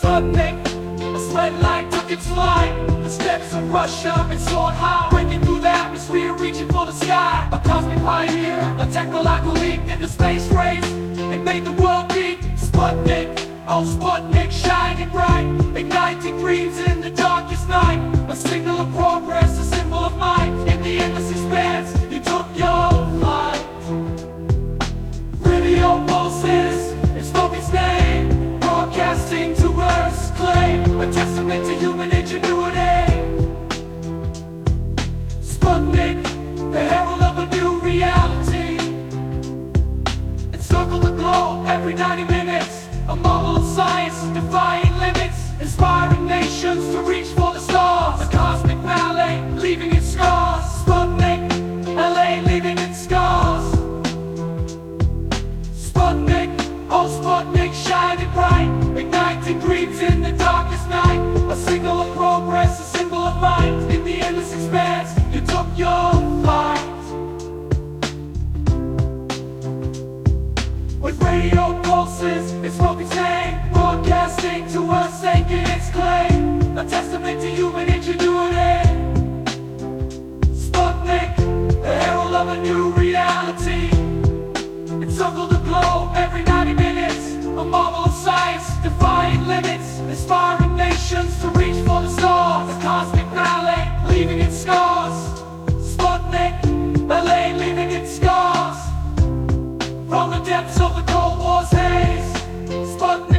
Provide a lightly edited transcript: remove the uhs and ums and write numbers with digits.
Sputnik, a sled light took its flight. The steps of Russia and soared high, breaking through the atmosphere, reaching for the sky. A cosmic pioneer, a technological leap in the space race. It made the world beat. Sputnik, oh Sputnik, shining bright, igniting dreams in the darkest night. A signal of progress, a symbol of might. In the endless expanse, you took your flight. Radio pulses, it spoke its name, broadcasting to Earth's claim, a testament to human ingenuity. Sputnik, the herald of a new reality. It circled the globe every 90 minutes, a marvel of science, defying limits, inspiring nations to reach for the stars. A cosmic ballet, leaving its scars. Sputnik, LA, leaving its scars. Sputnik, oh Sputnik, shining bright, igniting dreams in the darkest night. A signal of progress, a symbol of might. In the endless expanse, you took your flight. With radio pulses, it spoke its name, broadcasting to us, staking its claim, a testament to human ingenuity. Sputnik, the herald of a new reality. It circled the globe every 90 minutes, a marvel of science, defying limits.